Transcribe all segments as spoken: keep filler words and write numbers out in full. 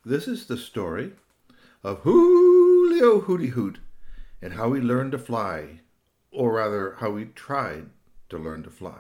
This is the story of Julio Hooty Hoot and how he learned to fly, or rather how he tried to learn to fly.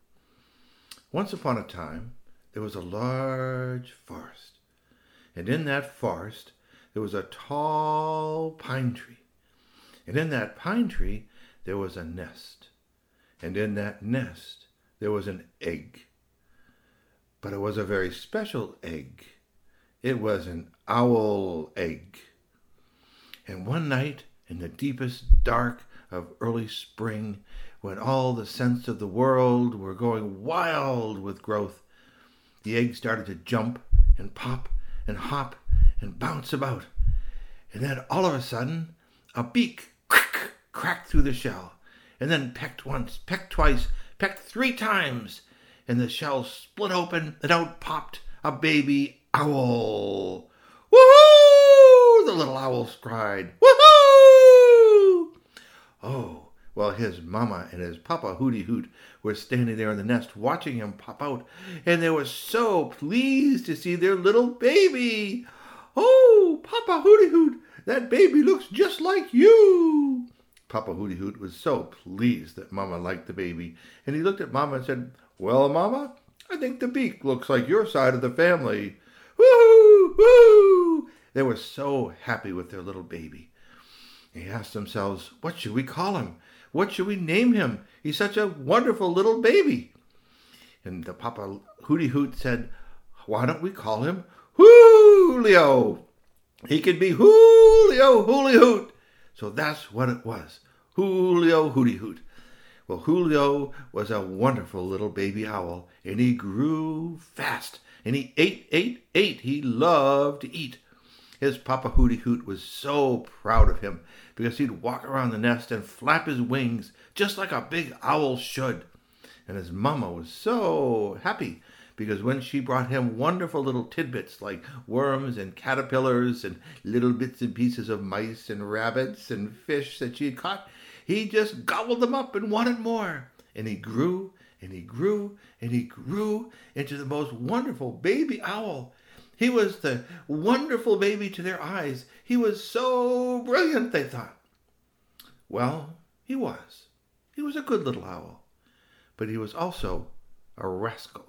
Once upon a time, there was a large forest, and in that forest there was a tall pine tree, and in that pine tree there was a nest, and in that nest there was an egg. But it was a very special egg. It was an owl egg. And one night, in the deepest dark of early spring, when all the scents of the world were going wild with growth, the egg started to jump and pop and hop and bounce about. And then all of a sudden, a beak crack, cracked through the shell, and then pecked once, pecked twice, pecked three times, and the shell split open, and out popped a baby owl. Woohoo! The little owl cried. Woohoo! Oh, well, his mama and his papa Hooty Hoot were standing there in the nest watching him pop out, and they were so pleased to see their little baby. Oh, Papa Hooty Hoot, that baby looks just like you. Papa Hooty Hoot was so pleased that Mama liked the baby, and he looked at Mama and said, "Well, Mama, I think the beak looks like your side of the family." Woo! Woo! They were so happy with their little baby. They asked themselves, what should we call him? What should we name him? He's such a wonderful little baby. And the Papa Hooty Hoot said, why don't we call him Julio? He could be Julio Hooty Hoot. So that's what it was, Julio Hooty Hoot. Well, Julio was a wonderful little baby owl, and he grew fast, and he ate, ate, ate. He loved to eat. His Papa Hooty Hoot was so proud of him because he'd walk around the nest and flap his wings just like a big owl should. And his mama was so happy because when she brought him wonderful little tidbits like worms and caterpillars and little bits and pieces of mice and rabbits and fish that she had caught, he just gobbled them up and wanted more. And he grew and he grew and he grew into the most wonderful baby owl. He was the wonderful baby to their eyes. He was so brilliant, they thought. Well, he was. He was a good little owl. But he was also a rascal.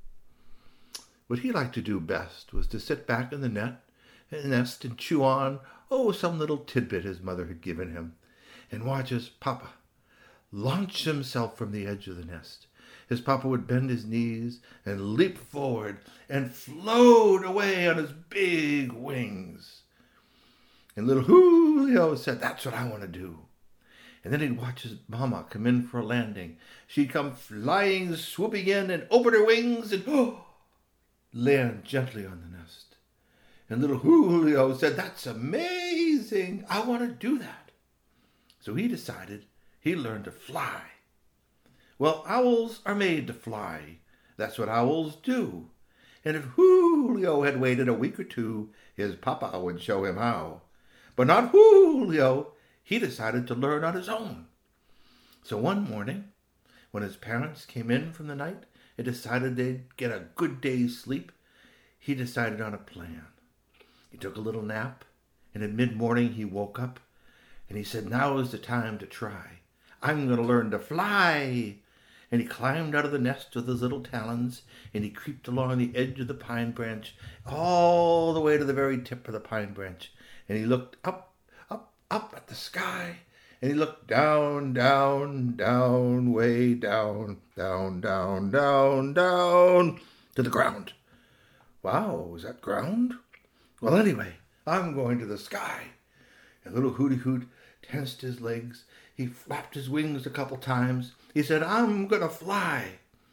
What he liked to do best was to sit back in the net, nest and chew on, oh, some little tidbit his mother had given him, and watch his papa launch himself from the edge of the nest. His papa would bend his knees and leap forward and float away on his big wings. And little Julio said, that's what I want to do. And then he'd watch his mama come in for a landing. She'd come flying, swooping in, and open her wings and oh, land gently on the nest. And little Julio said, that's amazing. I want to do that. So he decided he'd learn to fly. Well, owls are made to fly. That's what owls do. And if Julio had waited a week or two, his papa would show him how. But not Julio. He decided to learn on his own. So one morning, when his parents came in from the night and decided they'd get a good day's sleep, he decided on a plan. He took a little nap, and at mid-morning he woke up, and he said, now is the time to try. I'm going to learn to fly. And he climbed out of the nest with his little talons, and he creeped along the edge of the pine branch, all the way to the very tip of the pine branch. And he looked up, up, up at the sky, and he looked down, down, down, way down, down, down, down, down, to the ground. Wow, was that ground? Well, anyway, I'm going to the sky. And little Hooty Hoot tensed his legs. He flapped his wings a couple times. He said, I'm going to fly.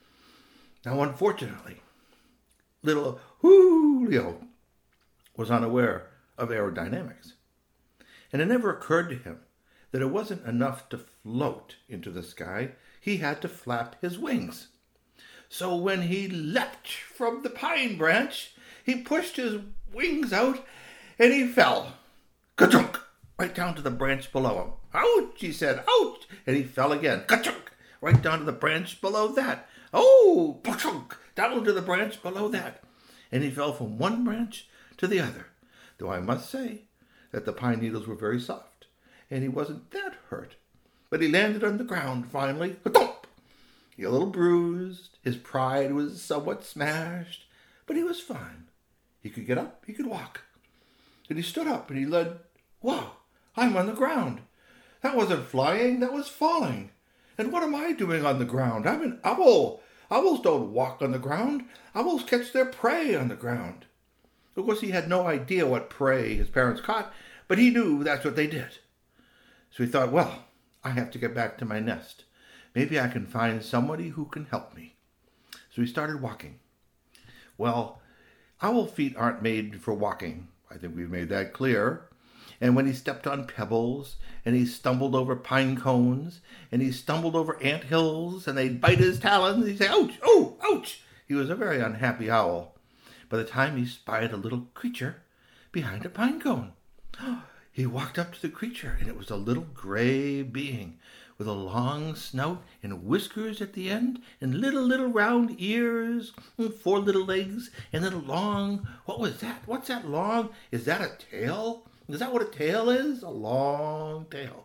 Now, unfortunately, little Julio was unaware of aerodynamics. And it never occurred to him that it wasn't enough to float into the sky. He had to flap his wings. So when he leapt from the pine branch, he pushed his wings out and he fell. Ka-chunk! Right down to the branch below him. Ouch, he said, ouch! And he fell again. Ka-chunk! Right down to the branch below that. Oh, ka-chunk! Down to the branch below that. And he fell from one branch to the other, though I must say that the pine needles were very soft, and he wasn't that hurt. But he landed on the ground finally, thump! A little bruised, his pride was somewhat smashed, but he was fine. He could get up, he could walk. And he stood up and he led, wow, I'm on the ground. That wasn't flying, that was falling. And what am I doing on the ground? I'm an owl. Owls don't walk on the ground. Owls catch their prey on the ground. Of course, he had no idea what prey his parents caught, but he knew that's what they did. So he thought, well, I have to get back to my nest. Maybe I can find somebody who can help me. So he started walking. Well, owl feet aren't made for walking. I think we've made that clear. And when he stepped on pebbles, and he stumbled over pine cones, and he stumbled over ant hills, and they'd bite his talons, he'd say, ouch, oh, ouch. He was a very unhappy owl. By the time he spied a little creature behind a pine cone. He walked up to the creature, and it was a little gray being with a long snout and whiskers at the end, and little, little round ears, and four little legs, and then a long, what was that? What's that long? Is that a tail? Is that what a tail is? A long tail.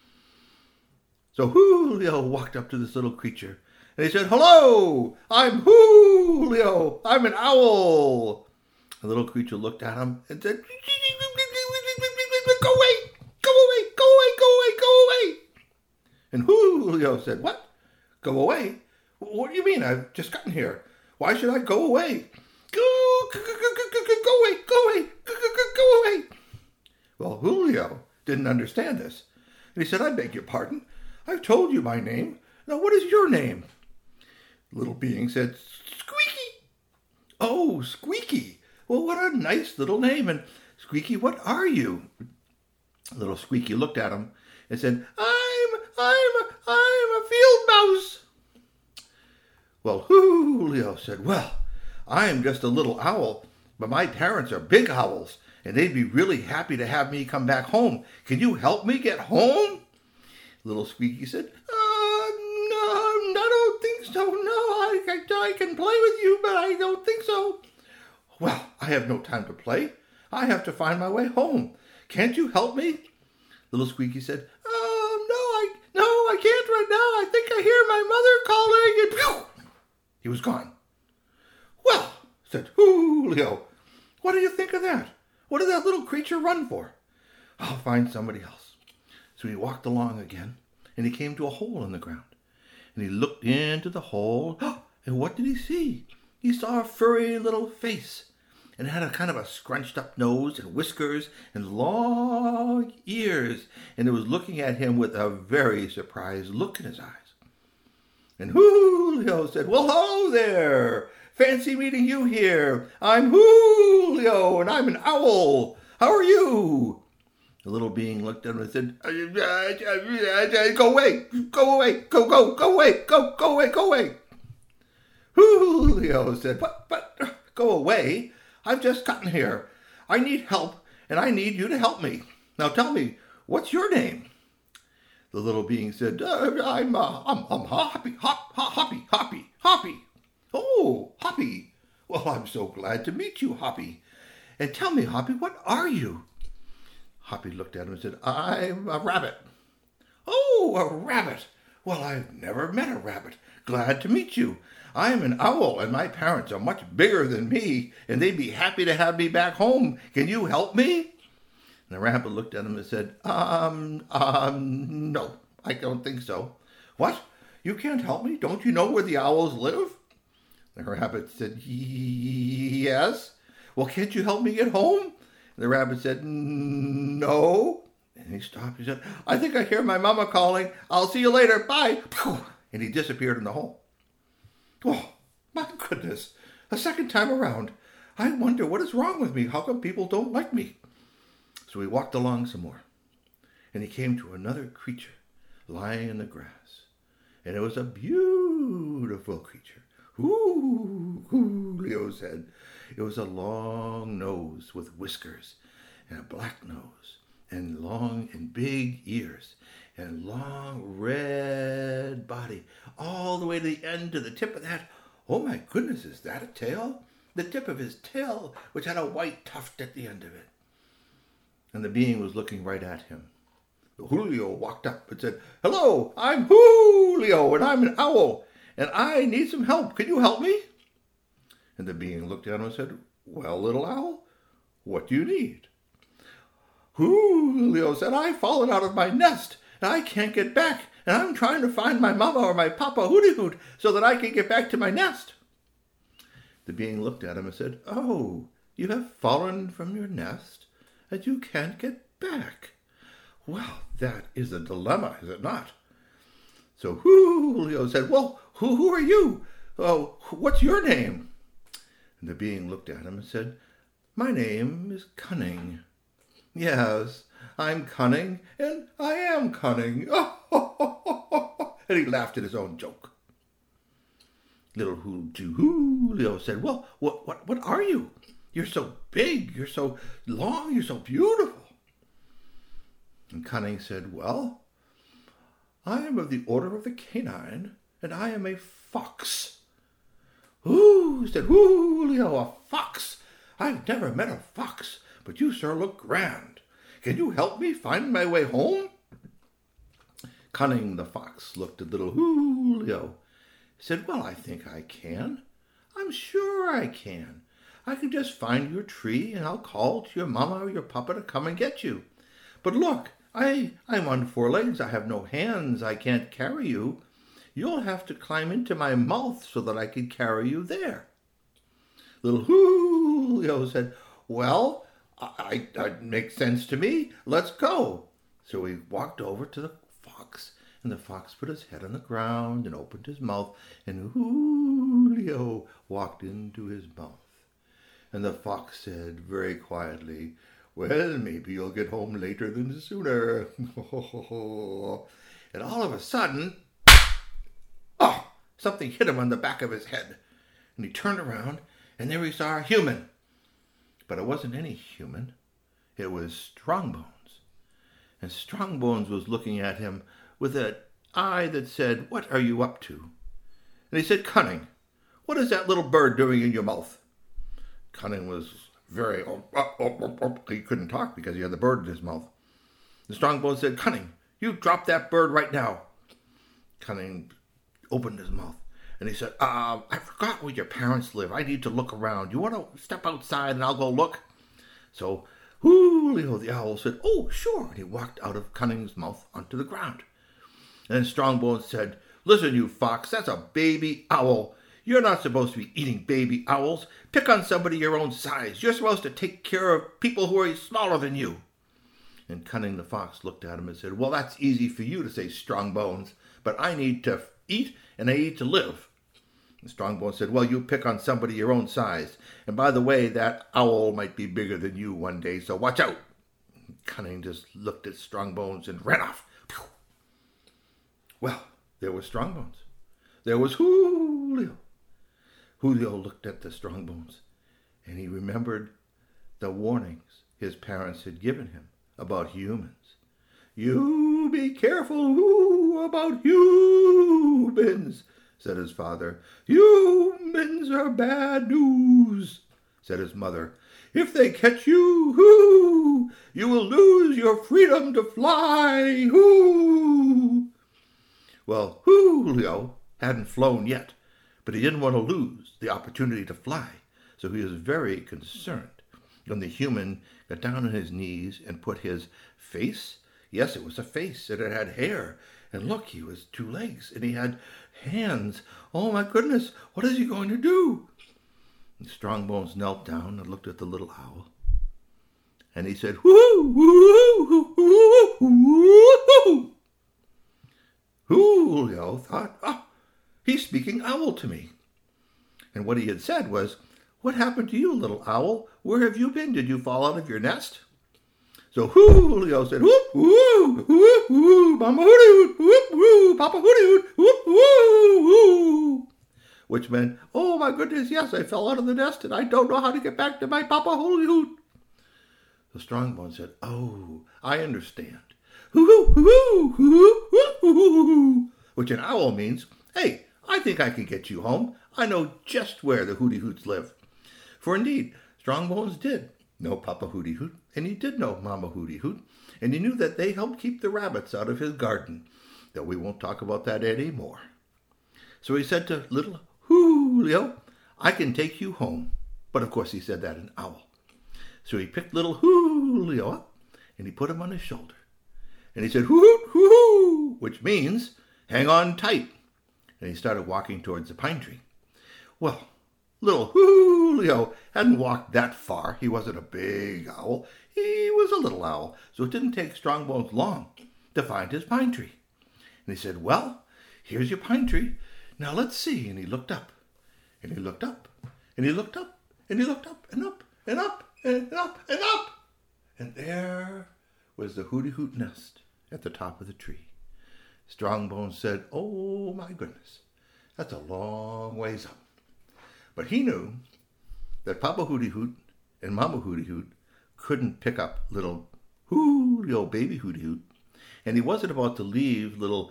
So Julio walked up to this little creature, and he said, hello, I'm Julio. I'm an owl. The little creature looked at him and said, go away, go away, go away, go away, go away. And Julio said, what? Go away? What do you mean? I've just gotten here. Why should I go away? Go, go, go, go, go, go away, go away, go, go, go, go away. Well, Julio didn't understand this. And he said, I beg your pardon. I've told you my name. Now, what is your name? The little being said, Squeaky. Oh, Squeaky. Well, what a nice little name. And Squeaky, what are you? Little Squeaky looked at him and said, I'm, I'm, I'm a field mouse. Well, Julio said, well, I am just a little owl, but my parents are big owls, and they'd be really happy to have me come back home. Can you help me get home? Little Squeaky said, uh, no, I don't think so. No, I, I, I can play with you, but I don't think so. Well, I have no time to play. I have to find my way home. Can't you help me? Little Squeaky said, oh, no, I, no, I can't right now. I think I hear my mother calling, and phew, he was gone. Well, said Julio, what do you think of that? What did that little creature run for? I'll find somebody else. So he walked along again, and he came to a hole in the ground. And he looked into the hole, and what did he see? He saw a furry little face, and it had a kind of a scrunched up nose and whiskers and long ears, and it was looking at him with a very surprised look in his eyes. And Julio said, well, hello there. Fancy meeting you here. I'm Julio, and I'm an owl. How are you? The little being looked at him and said, go away, go away, go, go, go away, go, go away, go away. Julio said, what, but, go away? I've just gotten here. I need help, and I need you to help me. Now tell me, what's your name? The little being said, uh, I'm, uh, I'm, I'm Hoppy, Hop, Hop, Hoppy, Hoppy, Hoppy. Oh, Hoppy. Well, I'm so glad to meet you, Hoppy. And tell me, Hoppy, what are you? Hoppy looked at him and said, I'm a rabbit. Oh, a rabbit. Well, I've never met a rabbit. Glad to meet you. I'm an owl, and my parents are much bigger than me, and they'd be happy to have me back home. Can you help me? And the rabbit looked at him and said, um, um, no, I don't think so. What? You can't help me? Don't you know where the owls live? The rabbit said, yes. Well, can't you help me get home? And the rabbit said, no. And he stopped. He said, I think I hear my mama calling. I'll see you later. Bye. And he disappeared in the hole. Oh, my goodness. A second time around. I wonder what is wrong with me. How come people don't like me? So he walked along some more. And he came to another creature lying in the grass. And it was a beautiful creature. Ooh, Julio said. It was a long nose with whiskers, and a black nose, and long and big ears, and long red body, all the way to the end, to the tip of that. Oh my goodness, is that a tail? the tip of his tail, which had a white tuft at the end of it. And the being was looking right at him. Julio walked up and said, "Hello, I'm Julio, and I'm an owl, and I need some help. Can you help me?" And the being looked at him and said, "Well, little owl, what do you need?" Julio said, "I've fallen out of my nest, and I can't get back, and I'm trying to find my mama or my papa Hooty Hoot so that I can get back to my nest." The being looked at him and said, "Oh, you have fallen from your nest, and you can't get back. Well, that is a dilemma, is it not?" So Julio said, "Well, who, who are you? Oh, what's your name?" And the being looked at him and said, "My name is Cunning. Yes, I'm cunning, and I am cunning." And he laughed at his own joke. Little Julio said, "Well, what, what, what are you? You're so big, you're so long, you're so beautiful." And Cunning said, "Well, I am of the order of the canine, and I am a fox." "Ooh," said Julio, "a fox? I've never met a fox, but you, sir, look grand. Can you help me find my way home?" Cunning the fox looked at little Julio. He said, "Well, I think I can. I'm sure I can. I can just find your tree, and I'll call to your mama or your papa to come and get you. But look, I, I'm on four legs. I have no hands. I can't carry you. You'll have to climb into my mouth so that I can carry you there." Little Julio said, "Well, I, I, it makes sense to me. Let's go." So he walked over to the fox, and the fox put his head on the ground and opened his mouth, and Julio walked into his mouth. And the fox said very quietly, "Well, maybe you'll get home later than sooner." And all of a sudden, oh, something hit him on the back of his head. And he turned around, and there he saw a human. But it wasn't any human. It was Strongbones. And Strongbones was looking at him with an eye that said, "What are you up to?" And he said, "Cunning, what is that little bird doing in your mouth?" Cunning was very, oh, oh, oh, oh. He couldn't talk because he had the bird in his mouth. The Strongbones said, "Cunning, you drop that bird right now." Cunning opened his mouth, and he said, uh, "I forgot where your parents live. I need to look around. You want to step outside and I'll go look?" So Julio the owl said, "Oh, sure." And he walked out of Cunning's mouth onto the ground. And Strongbones said, "Listen, you fox, that's a baby owl. You're not supposed to be eating baby owls. Pick on somebody your own size. You're supposed to take care of people who are smaller than you." And Cunning the fox looked at him and said, "Well, that's easy for you to say, Strongbones, but I need to eat and I need to live." And Strongbones said, "Well, you pick on somebody your own size. And by the way, that owl might be bigger than you one day, so watch out." And Cunning just looked at Strongbones and ran off. Pew! Well, there was Strongbones. There was Julio. Julio looked at the Strongbones, and he remembered the warnings his parents had given him about humans. "You be careful about humans," said his father. "Humans are bad news," said his mother. "If they catch you, hoo, you will lose your freedom to fly, hoo." Well, Julio hadn't flown yet, but he didn't want to lose the opportunity to fly, so he was very concerned when the human got down on his knees and put his face, yes, it was a face, and it had hair, and look, he was two legs, and he had hands. Oh, my goodness, what is he going to do? And Strongbones knelt down and looked at the little owl, and he said, "Whoo, whoo, whoo, whoo, whoo." Julio thought, "Oh, he's speaking owl to me." And what he had said was, "What happened to you, little owl? Where have you been? Did you fall out of your nest?" So Julio said, "Whoop, whoo, whoop, whoo, Mama Hooty Hoot, whoop, whoo, Papa Hooty Hoot, whoop, whoo, whoo." Which meant, "Oh my goodness, yes, I fell out of the nest and I don't know how to get back to my Papa Hooty Hoot." The Strongbones said, "Oh, I understand. Hoo, hoo, hoo, hoo, hoo," which in owl means, "Hey, I think I can get you home. I know just where the Hooty Hoots live." For indeed, Strongbones did know Papa Hooty Hoot, and he did know Mama Hooty Hoot, and he knew that they helped keep the rabbits out of his garden, though we won't talk about that any more. So he said to little Julio, I can take you home. But of course he said that in owl. So he picked little Julio up, and he put him on his shoulder. And he said, hoo hoo hoo, which means, hang on tight. And he started walking towards the pine tree. Well, little Julio hadn't walked that far. He wasn't a big owl. He was a little owl. So it didn't take Strongbones long to find his pine tree. And he said, well, here's your pine tree. Now let's see. And he looked up. And he looked up. And he looked up. And he looked up and up and up and up and up. And there was the Hooty Hoot nest at the top of the tree. Strongbones said, oh my goodness, that's a long ways up. But he knew that Papa Hooty Hoot and Mama Hooty Hoot couldn't pick up little Julio baby Hooty Hoot, and he wasn't about to leave little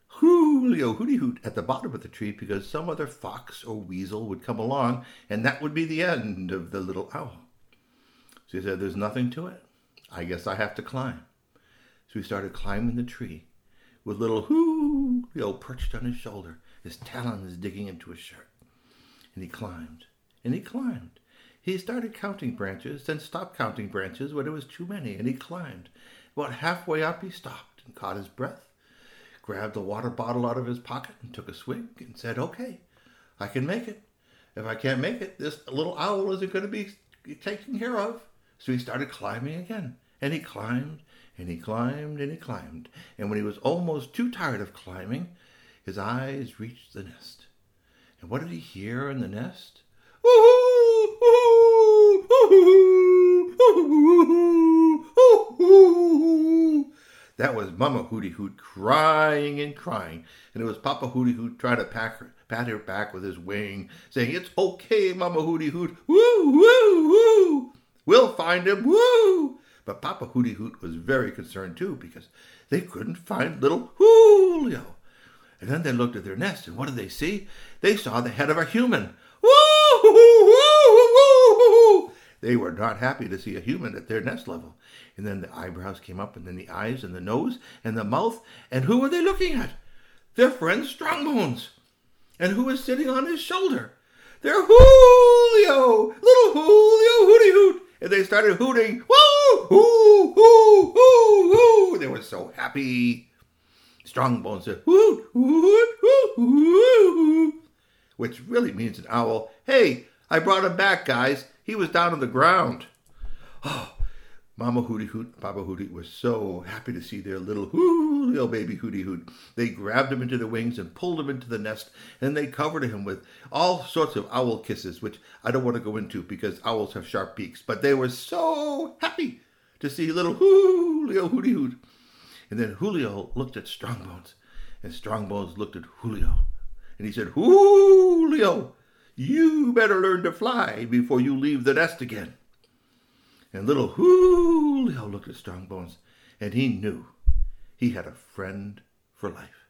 Julio Hooty Hoot at the bottom of the tree because some other fox or weasel would come along, and that would be the end of the little owl. So he said, there's nothing to it. I guess I have to climb. So he started climbing the tree with little Julio perched on his shoulder, his talons digging into his shirt. And he climbed, and he climbed. He started counting branches, then stopped counting branches when it was too many, and he climbed. About halfway up, he stopped and caught his breath, grabbed a water bottle out of his pocket and took a swig and said, okay, I can make it. If I can't make it, this little owl isn't going to be taken care of. So he started climbing again, and he climbed, and he climbed, and he climbed. And when he was almost too tired of climbing, his eyes reached the nest. And what did he hear in the nest? Woo-hoo! Woo-hoo! Woo-hoo! Woo-hoo! Woo-hoo! That was Mama Hooty Hoot crying and crying. And it was Papa Hooty Hoot trying to pack her, pat her back with his wing, saying, it's okay, Mama Hooty Hoot. Woo, woo, woo. We'll find him. Woo. But Papa Hooty Hoot was very concerned too because they couldn't find little Julio. And then they looked at their nest, and what did they see? They saw the head of a human. Woo, woo, woo, woo. They were not happy to see a human at their nest level. And then the eyebrows came up, and then the eyes, and the nose, and the mouth. And who were they looking at? Their friend Strongbones. And who was sitting on his shoulder? Their Julio, little Julio Hooty Hoot. And they started hooting, woo, hoo, hoo, hoo, hoo. They were so happy. Strongbones said, hoot, hoot, hoot, hoot, which really means an owl. Hey, I brought him back, guys. He was down on the ground. Oh, Mama Hooty Hoot, Papa Hooty were so happy to see their little Julio baby Hooty Hoot. They grabbed him into the wings and pulled him into the nest, and they covered him with all sorts of owl kisses, which I don't want to go into because owls have sharp beaks. But they were so happy to see little Julio Hooty Hoot. And then Julio looked at Strongbones, and Strongbones looked at Julio. And he said, Julio, you better learn to fly before you leave the nest again. And little Julio looked at Strongbones, and he knew he had a friend for life.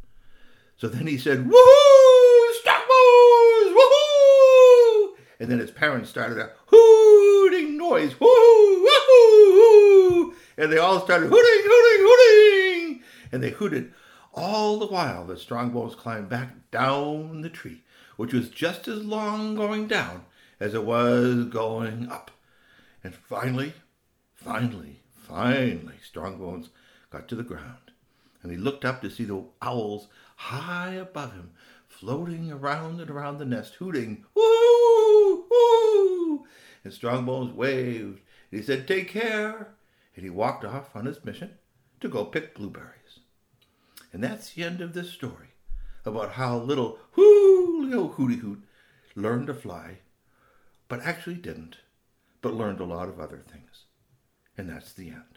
So then he said, woohoo, Strongbones, woohoo! And then his parents started a hooting noise, woohoo, woohoo! And they all started hooting, hooting, hooting! And they hooted all the while that Strongbones climbed back down the tree, which was just as long going down as it was going up. And finally, finally, finally, Strongbones got to the ground. And he looked up to see the owls high above him, floating around and around the nest, hooting, woo, woo! And Strongbones waved. And he said, take care. And he walked off on his mission to go pick blueberries. And that's the end of this story about how little Julio Hooty Hoot learned to fly, but actually didn't, but learned a lot of other things. And that's the end.